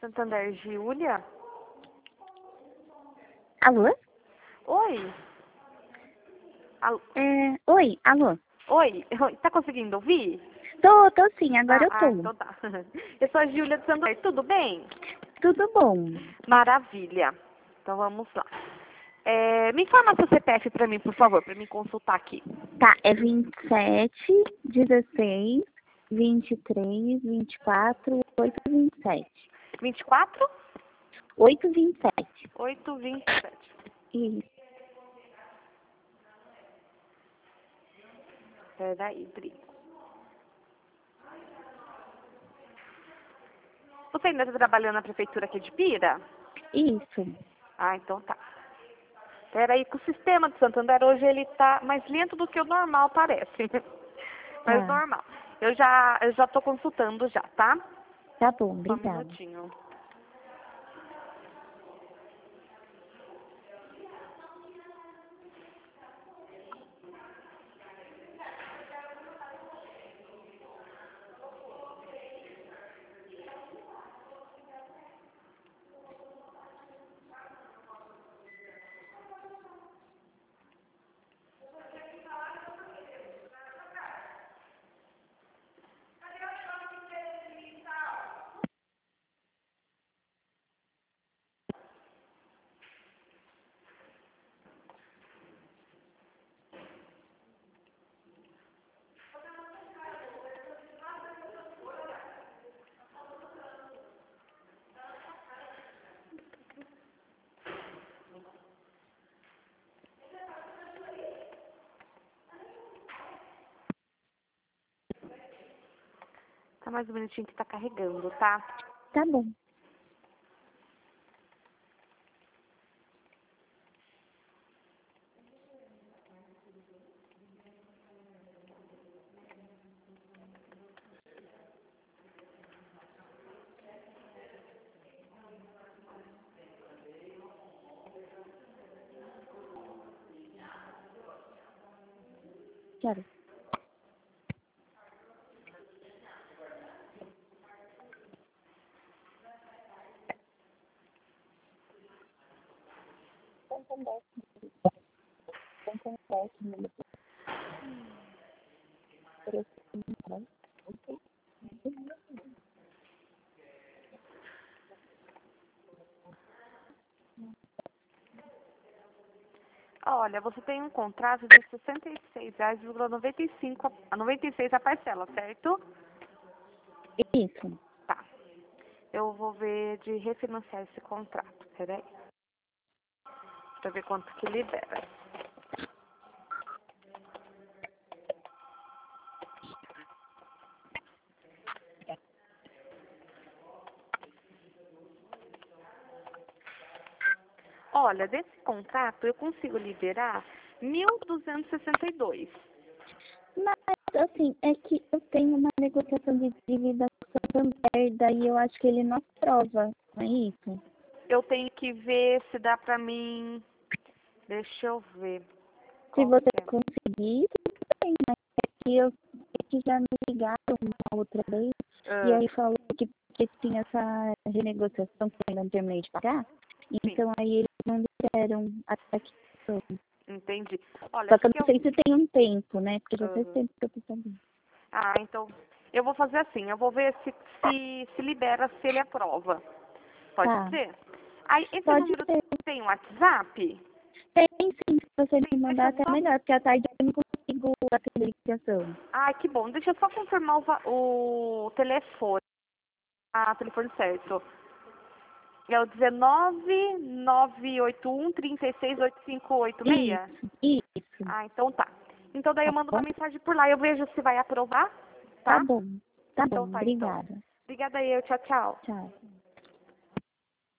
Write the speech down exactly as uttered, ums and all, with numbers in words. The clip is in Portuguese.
Santander, Júlia? Alô? Oi? Alô? É, oi, alô? Oi? Tá conseguindo ouvir? Tô, tô sim, agora eu Ah, tô. ah, então tá. Eu sou a Júlia de Santander, tudo bem? Tudo bom. Maravilha. Então vamos lá. É, me informa seu C P F pra mim, por favor, pra me consultar aqui. Tá, é vinte e sete, dezesseis, vinte e três, vinte e quatro, oito, vinte e sete. vinte e quatro? oito, vinte e sete. oito, vinte e sete. Isso. Peraí, Bri. Você ainda está trabalhando na prefeitura aqui de Pira? Isso. Ah, então tá. Peraí, que o sistema de Santander hoje ele tá mais lento do que o normal, parece. Mas Tá. normal. Eu já, eu já tô consultando já, tá? Tá bom, Só um obrigada. minutinho. Tá mais um minutinho que tá carregando, tá? Tá bom. Quero. Olha, você tem um contrato de sessenta e seis reais e noventa e cinco a noventa e seis a parcela, certo? Isso. Tá. Eu vou ver de refinanciar esse contrato. Peraí. Pra ver quanto que libera. Olha, desse contrato eu consigo liberar mil duzentos e sessenta e dois. Mas, assim, é que eu tenho uma negociação de dívida com o Santander, daí eu acho que ele não aprova, não é isso? Eu tenho que ver se dá pra mim. Deixa eu ver. Se Qual você que é? conseguir, tudo bem, mas é que, eu, é que já me ligaram uma outra vez e Ah, aí falou que, que tinha essa renegociação que eu ainda não terminei de pagar, sim, então aí eles não disseram até que foi. entendi. Olha, Só acho que eu que não eu. sei se tem um tempo, né? Porque já faz Aham. tempo que eu tô sabendo. Ah, então. Eu vou fazer assim, eu vou ver se, se, se libera, se ele aprova. Pode Tá, ser? Aí, esse pode número ser. tem um WhatsApp? Tem sim, se você Sim, me deixa mandar eu até só. melhor, porque à tarde eu não consigo atender a ligação. Ai, que bom. Deixa eu só confirmar o, va- o telefone. Ah, telefone certo. É o dezenove, nove oito um, trinta e seis, oito cinco oito seis? Isso, isso. Ah, então tá. Então daí eu Tá mando uma bom? mensagem por lá. Eu vejo se vai aprovar, Tá tá? bom. Tá bom, Então tá, então. obrigada. Obrigada eu. Tchau, tchau. Tchau.